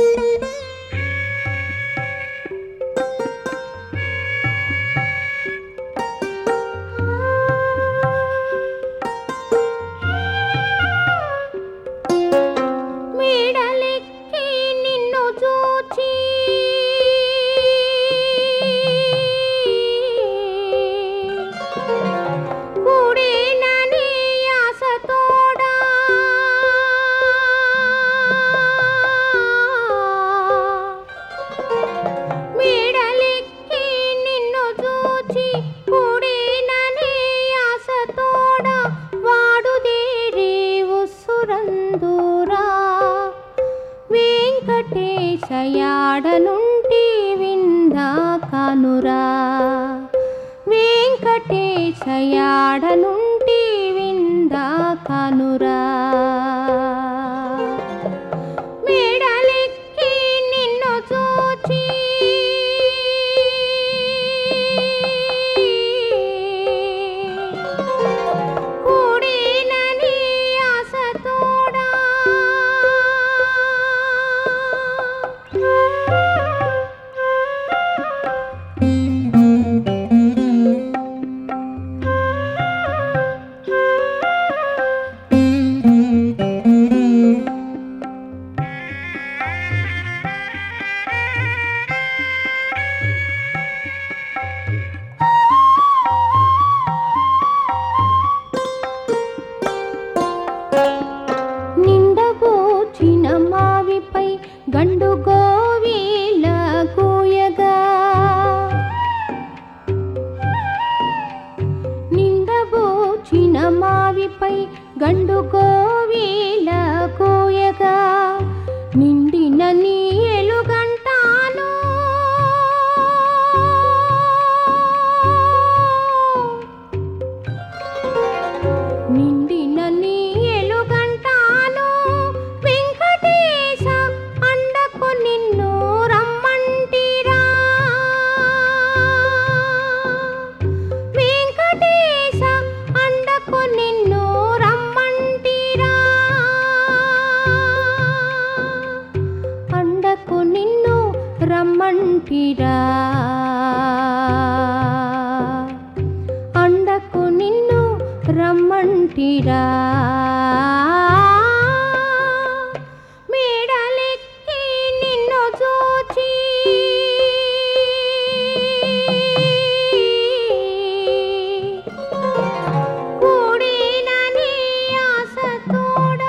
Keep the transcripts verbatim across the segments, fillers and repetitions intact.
మేడలెక్కి నిన్ను చూచి కూడేనని ఆశతోడా మేడలెక్కి నిన్ను చూచి కూడేనని ఆశతోడా వాడుదేరే ఉస్సురందురా వెంకటేశయాడనుంటి విందా కానురా వెంకటేశయాడనుంటి విందా కానురా మేడలెక్కి నిన్ను చూచి కూడేనని ఆశతోడా నిండబోచిన మావిపై గండు గోవిల కూయగా నిండబోచిన మావిపై గండు గోవిల కూయగా నిండిన నీ ఎలుగంటాను నిండిన నీ ఎలుగంటాను వెంకటేశ అండకు నిన్ను రమ్మంటిరా వెంకటేశ అండకు నిన్ను రమ్మంటిరా అండకు నిన్ను రమ్మంటిరా అండకు నిన్ను రమ్మంటిరా మేడలెక్కి నిన్ను చూచి కూడేనని ఆశతోడా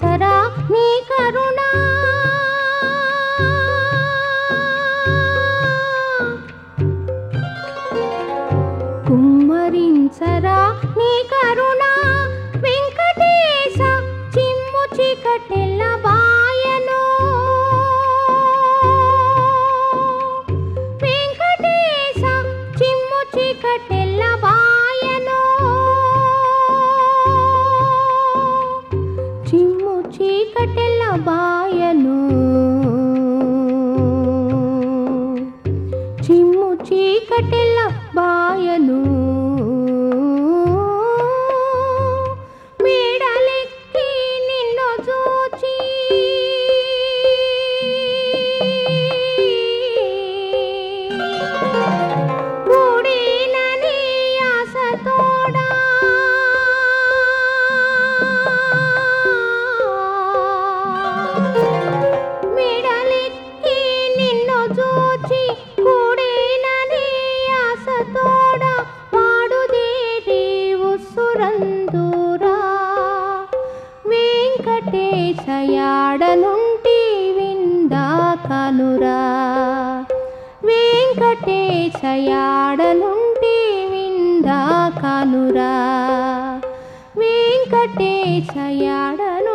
కుమ్మరించరా నీ కరుణ కుమ్మరించరా నీ కరుణ వెంకటేశ చిమ్ము చీకటెల్ల బాయను వెంకటేశ చిమ్ము చీకటెల్ల బాయను చిమ్ము చీకటెల్ల బాయను చిమ్ము చీకటెల్ల బాయను మేడలెక్కి నిన్ను చూచి కూడినని ఆశతోడా మేడలెక్కి నిన్ను చూచి కూడినని ఆశతోడ పాడుదేటి ఉస్సురందురా వెంకటేశయాడనుంటి విందా కనురా వెంకటేశయాడనుంటి విందా కనురా వెంకటేశయాడను